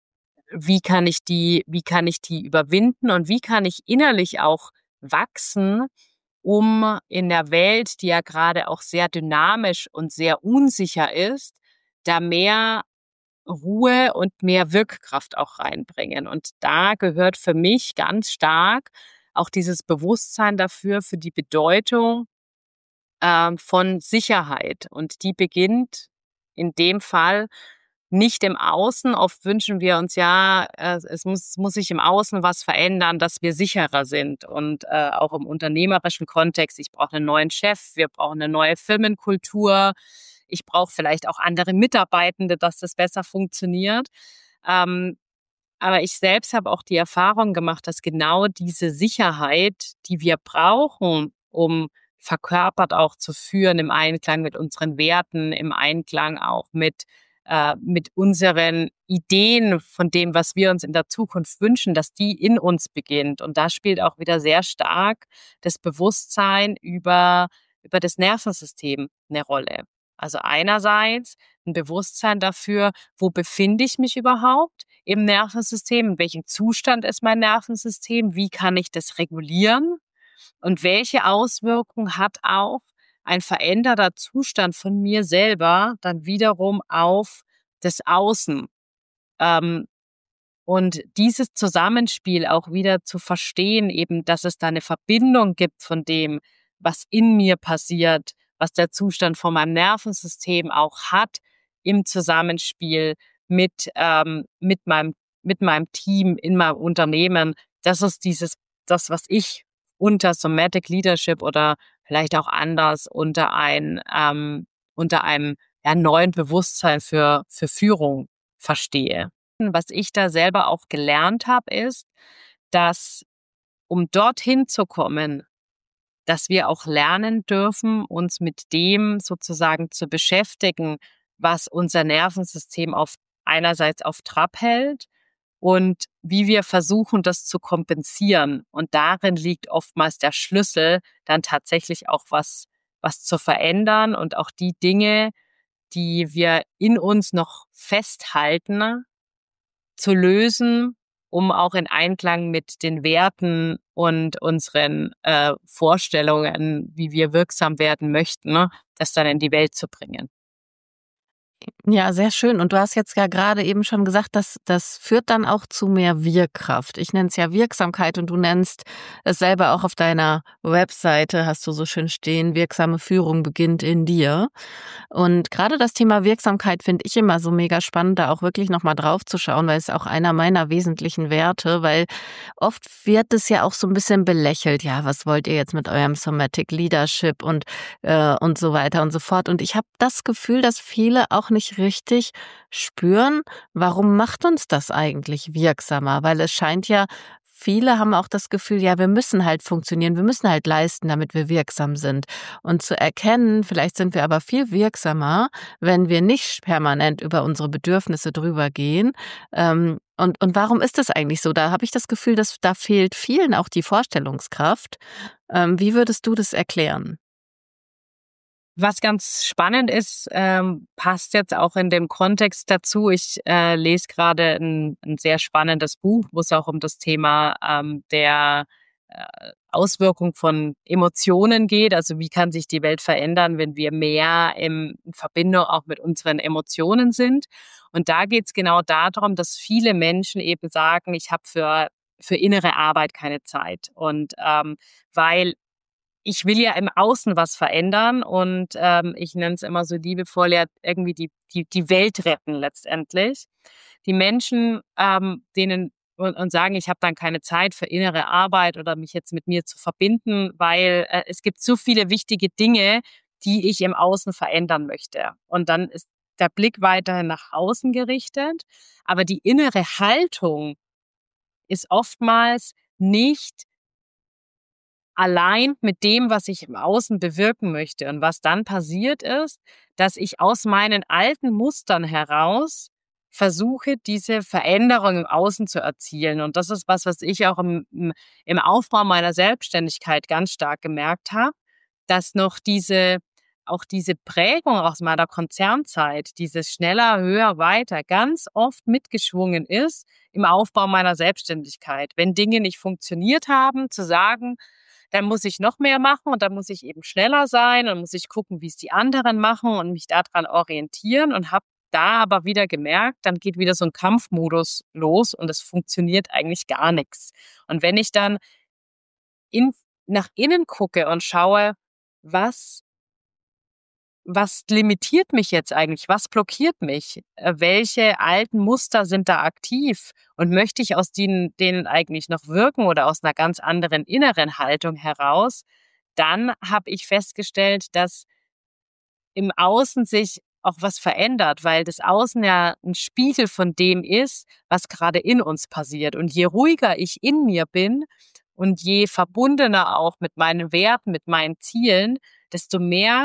wie kann ich die, wie kann ich die überwinden und wie kann ich innerlich auch wachsen, um in der Welt, die ja gerade auch sehr dynamisch und sehr unsicher ist, da mehr Ruhe und mehr Wirkkraft auch reinbringen. Und da gehört für mich ganz stark auch dieses Bewusstsein dafür, für die Bedeutung ähm, von Sicherheit. Und die beginnt in dem Fall nicht im Außen. Oft wünschen wir uns ja, äh, es muss, muss sich im Außen was verändern, dass wir sicherer sind. Und äh, auch im unternehmerischen Kontext, ich brauche einen neuen Chef, wir brauchen eine neue Firmenkultur, ich brauche vielleicht auch andere Mitarbeitende, dass das besser funktioniert. Ähm, aber ich selbst habe auch die Erfahrung gemacht, dass genau diese Sicherheit, die wir brauchen, um verkörpert auch zu führen im Einklang mit unseren Werten, im Einklang auch mit, äh, mit unseren Ideen von dem, was wir uns in der Zukunft wünschen, dass die in uns beginnt. Und da spielt auch wieder sehr stark das Bewusstsein über, über das Nervensystem eine Rolle. Also einerseits ein Bewusstsein dafür, wo befinde ich mich überhaupt im Nervensystem, in welchem Zustand ist mein Nervensystem, wie kann ich das regulieren und welche Auswirkungen hat auch ein veränderter Zustand von mir selber dann wiederum auf das Außen. Ähm, und dieses Zusammenspiel auch wieder zu verstehen, eben, dass es da eine Verbindung gibt von dem, was in mir passiert, was der Zustand von meinem Nervensystem auch hat, im Zusammenspiel mit, ähm, mit meinem, mit meinem Team, in meinem Unternehmen. Das ist dieses, das, was ich unter Somatic Leadership oder vielleicht auch anders unter ein, ähm, unter einem ja, neuen Bewusstsein für, für Führung verstehe. Was ich da selber auch gelernt habe, ist, dass um dorthin zu kommen, dass wir auch lernen dürfen, uns mit dem sozusagen zu beschäftigen, was unser Nervensystem auf einerseits auf Trab hält und wie wir versuchen, das zu kompensieren. Und darin liegt oftmals der Schlüssel, dann tatsächlich auch was, was zu verändern und auch die Dinge, die wir in uns noch festhalten, zu lösen, um auch in Einklang mit den Werten und unseren äh, Vorstellungen, wie wir wirksam werden möchten, ne, das dann in die Welt zu bringen. Ja, sehr schön. Und du hast jetzt ja gerade eben schon gesagt, dass das führt dann auch zu mehr Wirkkraft. Ich nenne es ja Wirksamkeit und du nennst es selber auch auf deiner Webseite, hast du so schön stehen, wirksame Führung beginnt in dir. Und gerade das Thema Wirksamkeit finde ich immer so mega spannend, da auch wirklich nochmal drauf zu schauen, weil es auch einer meiner wesentlichen Werte, weil oft wird es ja auch so ein bisschen belächelt. Ja, was wollt ihr jetzt mit eurem Somatic Leadership und, äh, und so weiter und so fort. Und ich habe das Gefühl, dass viele auch nicht richtig spüren, warum macht uns das eigentlich wirksamer? Weil es scheint ja, viele haben auch das Gefühl, ja, wir müssen halt funktionieren, wir müssen halt leisten, damit wir wirksam sind. Und zu erkennen, vielleicht sind wir aber viel wirksamer, wenn wir nicht permanent über unsere Bedürfnisse drüber gehen. Ähm, und, und warum ist das eigentlich so? Da habe ich das Gefühl, dass da fehlt vielen auch die Vorstellungskraft. Ähm, wie würdest du das erklären? Was ganz spannend ist, ähm, passt jetzt auch in dem Kontext dazu. Ich äh, lese gerade ein, ein sehr spannendes Buch, wo es auch um das Thema ähm, der äh, Auswirkung von Emotionen geht. Also wie kann sich die Welt verändern, wenn wir mehr im, in Verbindung auch mit unseren Emotionen sind. Und da geht es genau darum, dass viele Menschen eben sagen, ich habe für, für innere Arbeit keine Zeit. Und ähm, weil ich will ja im Außen was verändern und ähm, ich nenne es immer so liebevoll, ja irgendwie die, die, die Welt retten letztendlich. Die Menschen, ähm, denen und, und sagen, ich habe dann keine Zeit für innere Arbeit oder mich jetzt mit mir zu verbinden, weil äh, es gibt so viele wichtige Dinge, die ich im Außen verändern möchte. Und dann ist der Blick weiterhin nach außen gerichtet, aber die innere Haltung ist oftmals nicht allein mit dem, was ich im Außen bewirken möchte. Und was dann passiert ist, dass ich aus meinen alten Mustern heraus versuche, diese Veränderung im Außen zu erzielen. Und das ist was, was ich auch im, im, im Aufbau meiner Selbstständigkeit ganz stark gemerkt habe, dass noch diese, auch diese Prägung aus meiner Konzernzeit, dieses schneller, höher, weiter, ganz oft mitgeschwungen ist im Aufbau meiner Selbstständigkeit. Wenn Dinge nicht funktioniert haben, zu sagen, dann muss ich noch mehr machen und dann muss ich eben schneller sein und muss ich gucken, wie es die anderen machen und mich daran orientieren und habe da aber wieder gemerkt, dann geht wieder so ein Kampfmodus los und es funktioniert eigentlich gar nichts. Und wenn ich dann in, nach innen gucke und schaue, was was limitiert mich jetzt eigentlich? Was blockiert mich? Äh, welche alten Muster sind da aktiv? Und möchte ich aus denen, denen eigentlich noch wirken oder aus einer ganz anderen inneren Haltung heraus? Dann habe ich festgestellt, dass im Außen sich auch was verändert, weil das Außen ja ein Spiegel von dem ist, was gerade in uns passiert. Und je ruhiger ich in mir bin und je verbundener auch mit meinen Werten, mit meinen Zielen, desto mehr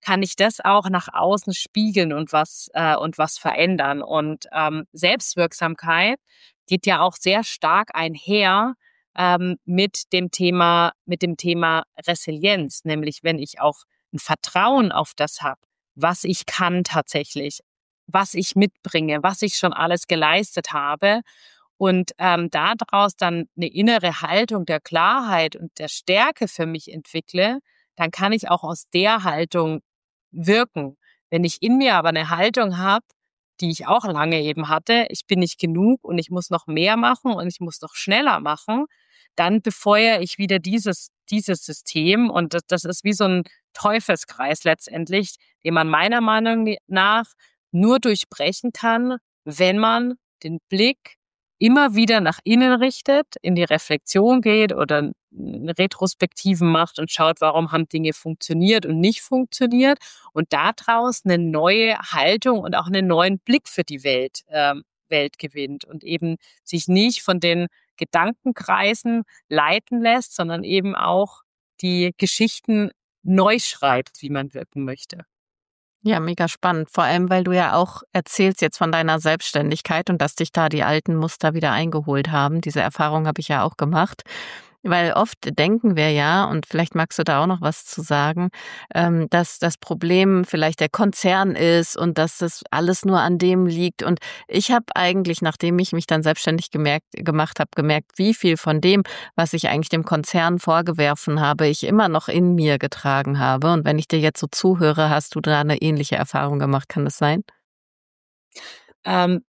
kann ich das auch nach außen spiegeln und was äh, und was verändern. Und ähm, Selbstwirksamkeit geht ja auch sehr stark einher ähm, mit dem Thema mit dem Thema Resilienz, nämlich wenn ich auch ein Vertrauen auf das habe, was ich kann tatsächlich, was ich mitbringe, was ich schon alles geleistet habe und ähm, daraus dann eine innere Haltung der Klarheit und der Stärke für mich entwickle, dann kann ich auch aus der Haltung wirken. Wenn ich in mir aber eine Haltung habe, die ich auch lange eben hatte, ich bin nicht genug und ich muss noch mehr machen und ich muss noch schneller machen, dann befeuere ich wieder dieses, dieses System und das, das ist wie so ein Teufelskreis letztendlich, den man meiner Meinung nach nur durchbrechen kann, wenn man den Blick immer wieder nach innen richtet, in die Reflexion geht oder eine Retrospektiven macht und schaut, warum haben Dinge funktioniert und nicht funktioniert und daraus eine neue Haltung und auch einen neuen Blick für die Welt, ähm, Welt gewinnt und eben sich nicht von den Gedankenkreisen leiten lässt, sondern eben auch die Geschichten neu schreibt, wie man wirken möchte. Ja, mega spannend. Vor allem, weil du ja auch erzählst jetzt von deiner Selbstständigkeit und dass dich da die alten Muster wieder eingeholt haben. Diese Erfahrung habe ich ja auch gemacht. Weil oft denken wir ja, und vielleicht magst du da auch noch was zu sagen, ähm, dass das Problem vielleicht der Konzern ist und dass das alles nur an dem liegt. Und ich habe eigentlich, nachdem ich mich dann selbstständig gemerkt, gemacht habe, gemerkt, wie viel von dem, was ich eigentlich dem Konzern vorgeworfen habe, ich immer noch in mir getragen habe. Und wenn ich dir jetzt so zuhöre, hast du da eine ähnliche Erfahrung gemacht, kann das sein? Ähm,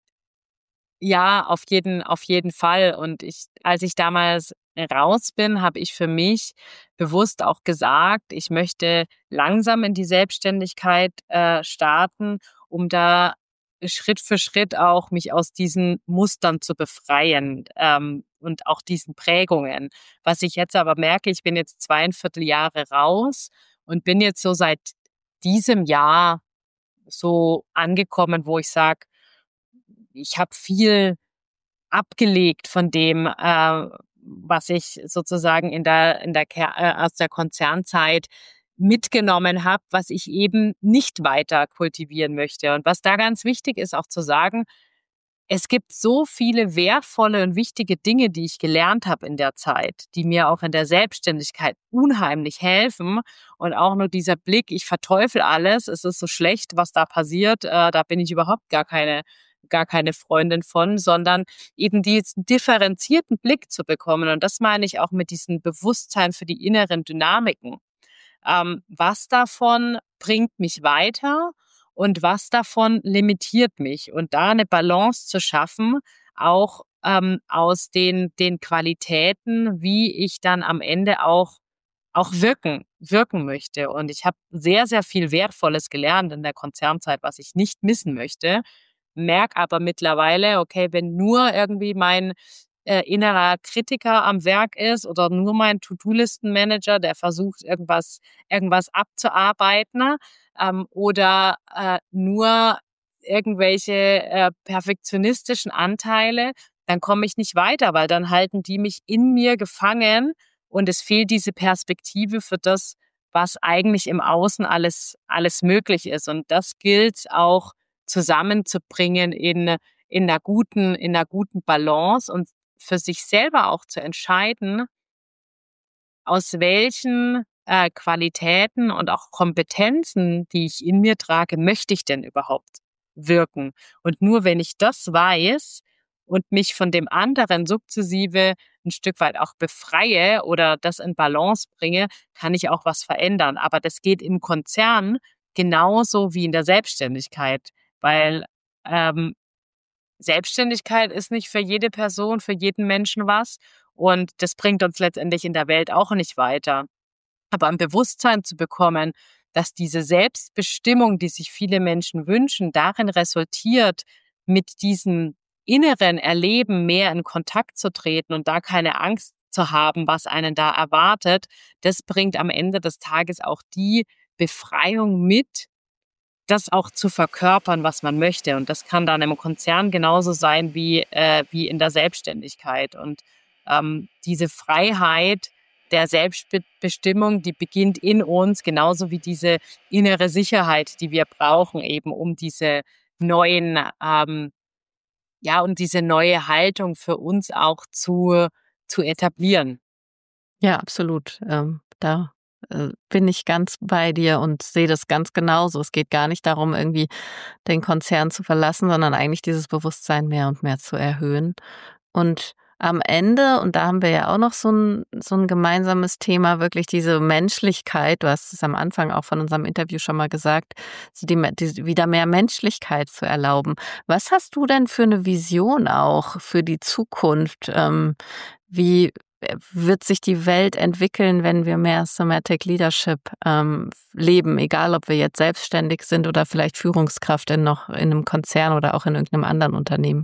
ja, auf jeden, auf jeden Fall. Und ich, als ich damals raus bin, habe ich für mich bewusst auch gesagt, ich möchte langsam in die Selbstständigkeit äh, starten, um da Schritt für Schritt auch mich aus diesen Mustern zu befreien ähm, und auch diesen Prägungen. Was ich jetzt aber merke, ich bin jetzt zweieinviertel Jahre raus und bin jetzt so seit diesem Jahr so angekommen, wo ich sage, ich habe viel abgelegt von dem, äh, was ich sozusagen in der in der Ker äh, aus der Konzernzeit mitgenommen habe, was ich eben nicht weiter kultivieren möchte. Und was da ganz wichtig ist, auch zu sagen, es gibt so viele wertvolle und wichtige Dinge, die ich gelernt habe in der Zeit, die mir auch in der Selbstständigkeit unheimlich helfen. Und auch nur dieser Blick, ich verteufel alles, es ist so schlecht, was da passiert, äh, da bin ich überhaupt gar keine, gar keine Freundin von, sondern eben diesen differenzierten Blick zu bekommen. Und das meine ich auch mit diesem Bewusstsein für die inneren Dynamiken. Ähm, was davon bringt mich weiter und was davon limitiert mich? Und da eine Balance zu schaffen, auch ähm, aus den, den Qualitäten, wie ich dann am Ende auch, auch wirken, wirken möchte. Und ich habe sehr, sehr viel Wertvolles gelernt in der Konzernzeit, was ich nicht missen möchte. Merk aber mittlerweile, okay, wenn nur irgendwie mein äh, innerer Kritiker am Werk ist oder nur mein To-Do-Listen-Manager, der versucht, irgendwas, irgendwas abzuarbeiten, ähm, oder äh, nur irgendwelche äh, perfektionistischen Anteile, dann komme ich nicht weiter, weil dann halten die mich in mir gefangen und es fehlt diese Perspektive für das, was eigentlich im Außen alles, alles möglich ist. Und das gilt auch zusammenzubringen in, in einer guten, in einer guten Balance und für sich selber auch zu entscheiden, aus welchen äh, Qualitäten und auch Kompetenzen, die ich in mir trage, möchte ich denn überhaupt wirken. Und nur wenn ich das weiß und mich von dem anderen sukzessive ein Stück weit auch befreie oder das in Balance bringe, kann ich auch was verändern. Aber das geht im Konzern genauso wie in der Selbstständigkeit, weil ähm, Selbstständigkeit ist nicht für jede Person, für jeden Menschen was. Und das bringt uns letztendlich in der Welt auch nicht weiter. Aber ein Bewusstsein zu bekommen, dass diese Selbstbestimmung, die sich viele Menschen wünschen, darin resultiert, mit diesem inneren Erleben mehr in Kontakt zu treten und da keine Angst zu haben, was einen da erwartet, das bringt am Ende des Tages auch die Befreiung mit, das auch zu verkörpern, was man möchte. Und das kann dann im Konzern genauso sein wie, äh, wie in der Selbstständigkeit. Und ähm, diese Freiheit der Selbstbestimmung, die beginnt in uns, genauso wie diese innere Sicherheit, die wir brauchen, eben um diese neuen, ähm, ja, und diese neue Haltung für uns auch zu, zu etablieren. Ja, absolut. Ähm, da äh, bin ich ganz bei dir und sehe das ganz genauso. Es geht gar nicht darum, irgendwie den Konzern zu verlassen, sondern eigentlich dieses Bewusstsein mehr und mehr zu erhöhen. Und am Ende, und da haben wir ja auch noch so ein so ein gemeinsames Thema, wirklich diese Menschlichkeit. Du hast es am Anfang auch von unserem Interview schon mal gesagt, so die, die wieder mehr Menschlichkeit zu erlauben. Was hast du denn für eine Vision auch für die Zukunft? Ähm, wie wird sich die Welt entwickeln, wenn wir mehr Somatic Leadership ähm, leben, egal ob wir jetzt selbstständig sind oder vielleicht Führungskraft in noch in einem Konzern oder auch in irgendeinem anderen Unternehmen?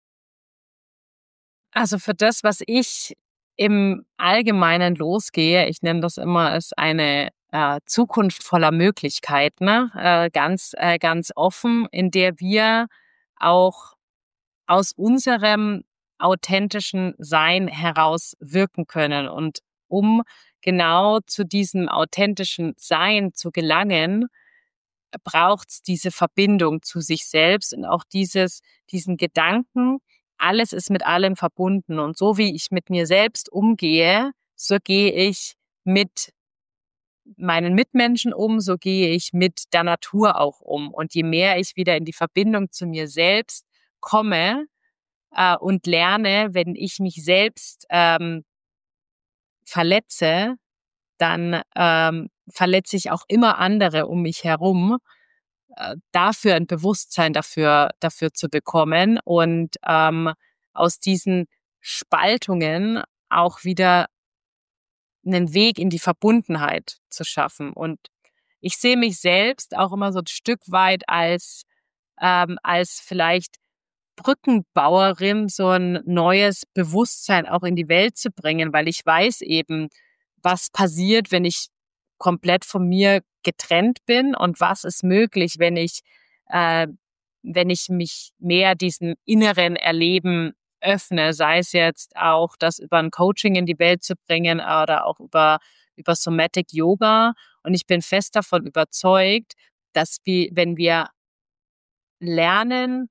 Also für das, was ich im Allgemeinen losgehe, ich nenne das immer als eine äh, Zukunft voller Möglichkeiten, ne? äh, ganz, äh, ganz offen, in der wir auch aus unserem authentischen Sein heraus wirken können. Und um genau zu diesem authentischen Sein zu gelangen, braucht's diese Verbindung zu sich selbst und auch dieses, diesen Gedanken, alles ist mit allem verbunden. Und so wie ich mit mir selbst umgehe, so gehe ich mit meinen Mitmenschen um, so gehe ich mit der Natur auch um. Und je mehr ich wieder in die Verbindung zu mir selbst komme äh, und lerne, wenn ich mich selbst ähm, verletze, dann ähm, verletze ich auch immer andere um mich herum, äh, dafür ein Bewusstsein dafür, dafür zu bekommen und ähm, aus diesen Spaltungen auch wieder einen Weg in die Verbundenheit zu schaffen. Und ich sehe mich selbst auch immer so ein Stück weit als, ähm, als vielleicht Brückenbauerin, so ein neues Bewusstsein auch in die Welt zu bringen, weil ich weiß eben, was passiert, wenn ich komplett von mir getrennt bin und was ist möglich, wenn ich, äh, wenn ich mich mehr diesem inneren Erleben öffne, sei es jetzt auch, das über ein Coaching in die Welt zu bringen oder auch über, über Somatic Yoga. Und ich bin fest davon überzeugt, dass wir, wenn wir lernen,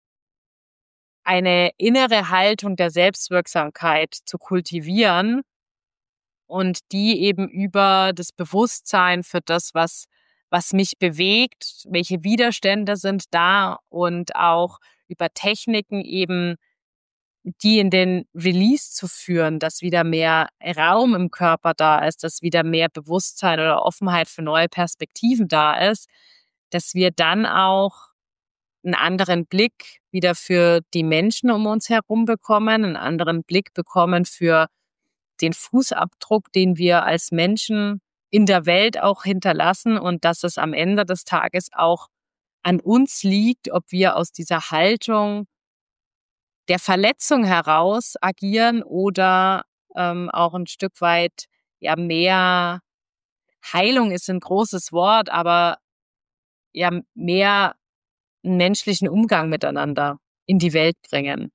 eine innere Haltung der Selbstwirksamkeit zu kultivieren und die eben über das Bewusstsein für das, was, was mich bewegt, welche Widerstände sind da und auch über Techniken eben die in den Release zu führen, dass wieder mehr Raum im Körper da ist, dass wieder mehr Bewusstsein oder Offenheit für neue Perspektiven da ist, dass wir dann auch einen anderen Blick wieder für die Menschen um uns herum bekommen, einen anderen Blick bekommen für den Fußabdruck, den wir als Menschen in der Welt auch hinterlassen und dass es am Ende des Tages auch an uns liegt, ob wir aus dieser Haltung der Verletzung heraus agieren oder ähm, auch ein Stück weit ja mehr Heilung ist ein großes Wort, aber ja mehr einen menschlichen Umgang miteinander in die Welt bringen.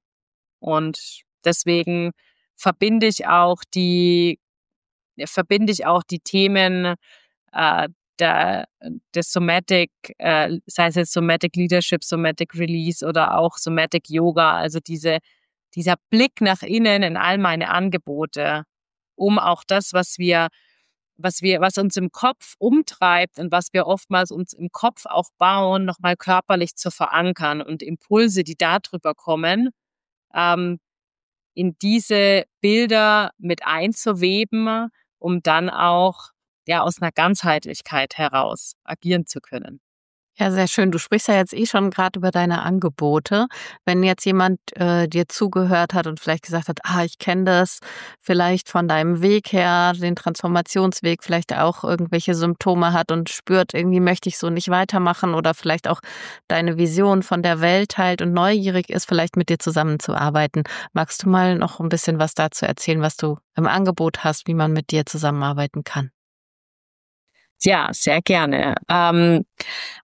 Und deswegen verbinde ich auch die verbinde ich auch die Themen äh, der, des Somatic, äh, sei es jetzt Somatic Leadership, Somatic Release oder auch Somatic Yoga, also diese, dieser Blick nach innen in all meine Angebote, um auch das, was wir, was wir, was uns im Kopf umtreibt und was wir oftmals uns im Kopf auch bauen, nochmal körperlich zu verankern und Impulse, die darüber kommen, ähm, in diese Bilder mit einzuweben, um dann auch ja aus einer Ganzheitlichkeit heraus agieren zu können. Ja, sehr schön. Du sprichst ja jetzt eh schon gerade über deine Angebote. Wenn jetzt jemand äh, dir zugehört hat und vielleicht gesagt hat, ah, ich kenne das vielleicht von deinem Weg her, den Transformationsweg, vielleicht auch irgendwelche Symptome hat und spürt, irgendwie möchte ich so nicht weitermachen oder vielleicht auch deine Vision von der Welt teilt und neugierig ist, vielleicht mit dir zusammenzuarbeiten. Magst du mal noch ein bisschen was dazu erzählen, was du im Angebot hast, wie man mit dir zusammenarbeiten kann? Ja, sehr gerne. Ähm,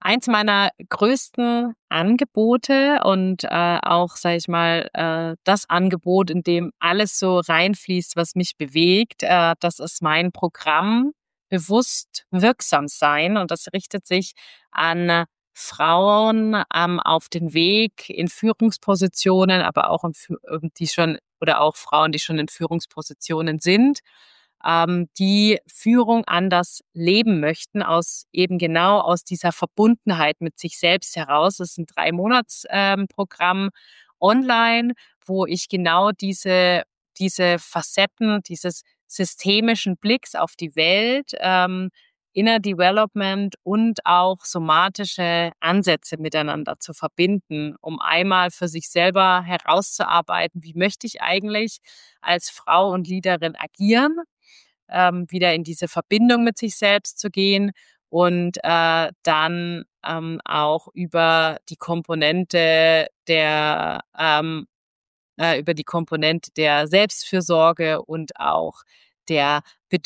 eins meiner größten Angebote und äh, auch, sage ich mal, äh, das Angebot, in dem alles so reinfließt, was mich bewegt, äh, das ist mein Programm Bewusst wirksam sein, und das richtet sich an Frauen ähm, auf den Weg in Führungspositionen, aber auch im, die schon oder auch Frauen, die schon in Führungspositionen sind, ähm, die Führung anders leben möchten, aus eben genau aus dieser Verbundenheit mit sich selbst heraus. Das ist ein Drei-Monats-Programm online, wo ich genau diese diese Facetten, dieses systemischen Blicks auf die Welt, ähm, Inner Development und auch somatische Ansätze miteinander zu verbinden, um einmal für sich selber herauszuarbeiten, wie möchte ich eigentlich als Frau und Leaderin agieren, ähm, wieder in diese Verbindung mit sich selbst zu gehen und äh, dann ähm, auch über die Komponente der ähm, äh, über die Komponente der Selbstfürsorge und auch der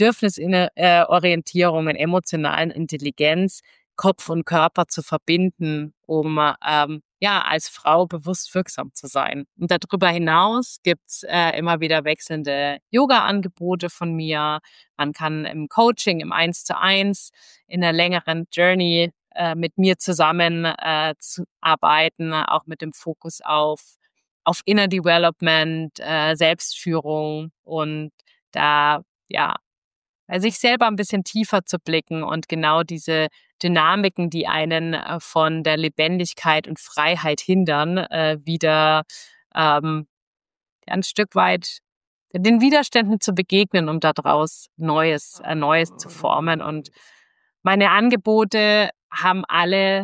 Bedürfnisorientierung und emotionalen Intelligenz Kopf und Körper zu verbinden, um ähm, ja als Frau bewusst wirksam zu sein. Und darüber hinaus gibt's äh, immer wieder wechselnde Yoga-Angebote von mir. Man kann im Coaching, im Eins zu Eins, in einer längeren Journey äh, mit mir zusammen äh, zu arbeiten, auch mit dem Fokus auf auf Inner Development, äh, Selbstführung und da, ja, bei sich selber ein bisschen tiefer zu blicken und genau diese Dynamiken, die einen äh, von der Lebendigkeit und Freiheit hindern, äh, wieder ähm, ein Stück weit den Widerständen zu begegnen, um daraus Neues, äh, Neues zu formen. Und meine Angebote haben alle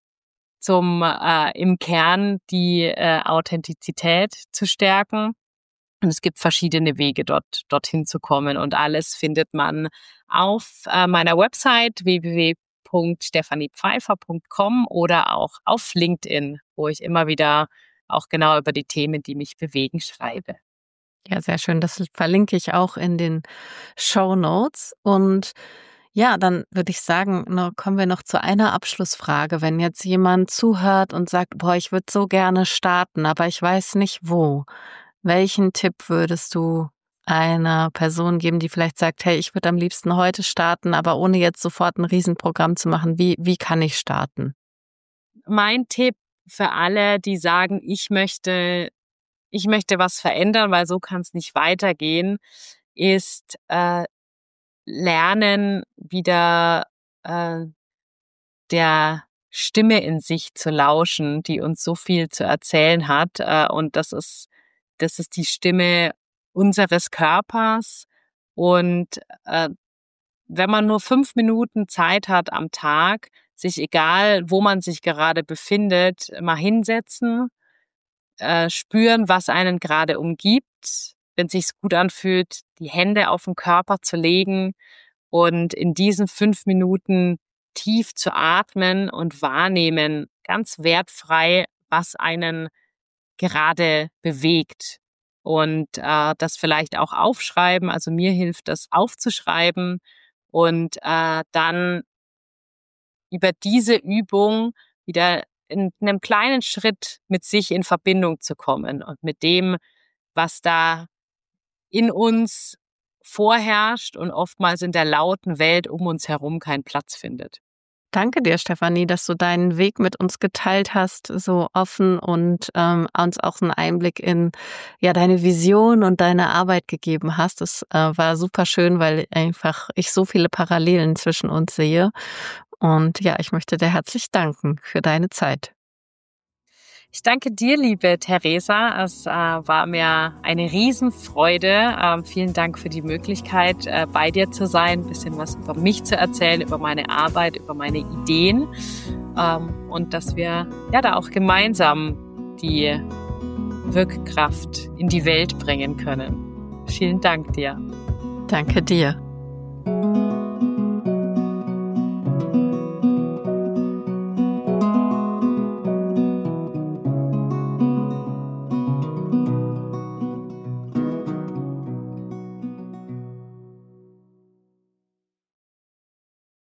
zum äh, im Kern die äh, Authentizität zu stärken. Und es gibt verschiedene Wege, dort dorthin zu kommen. Und alles findet man auf äh, meiner Website w w w punkt stephanie pfeifer punkt com oder auch auf LinkedIn, wo ich immer wieder auch genau über die Themen, die mich bewegen, schreibe. Ja, sehr schön. Das verlinke ich auch in den Shownotes. Und ja, dann würde ich sagen, na, kommen wir noch zu einer Abschlussfrage. Wenn jetzt jemand zuhört und sagt, boah, ich würde so gerne starten, aber ich weiß nicht wo. Welchen Tipp würdest du einer Person geben, die vielleicht sagt, hey, ich würde am liebsten heute starten, aber ohne jetzt sofort ein Riesenprogramm zu machen, wie, wie kann ich starten? Mein Tipp für alle, die sagen, ich möchte, ich möchte was verändern, weil so kann es nicht weitergehen, ist äh, lernen, wieder äh, der Stimme in sich zu lauschen, die uns so viel zu erzählen hat. Äh, und das ist, das ist die Stimme unseres Körpers. Und äh, wenn man nur fünf Minuten Zeit hat am Tag, sich egal, wo man sich gerade befindet, mal hinsetzen, äh, spüren, was einen gerade umgibt, wenn es sich gut anfühlt, die Hände auf den Körper zu legen und in diesen fünf Minuten tief zu atmen und wahrnehmen, ganz wertfrei, was einen gerade bewegt. Und äh, das vielleicht auch aufschreiben. Also mir hilft das aufzuschreiben und äh, dann über diese Übung wieder in einem kleinen Schritt mit sich in Verbindung zu kommen und mit dem, was da in uns vorherrscht und oftmals in der lauten Welt um uns herum keinen Platz findet. Danke dir, Stephanie, dass du deinen Weg mit uns geteilt hast, so offen und ähm, uns auch einen Einblick in ja deine Vision und deine Arbeit gegeben hast. Das äh, war super schön, weil einfach ich so viele Parallelen zwischen uns sehe. Und ja, ich möchte dir herzlich danken für deine Zeit. Ich danke dir, liebe Theresa. Es äh, war mir eine Riesenfreude. Ähm, vielen Dank für die Möglichkeit, äh, bei dir zu sein, ein bisschen was über mich zu erzählen, über meine Arbeit, über meine Ideen ähm, und dass wir ja da auch gemeinsam die Wirkkraft in die Welt bringen können. Vielen Dank dir. Danke dir.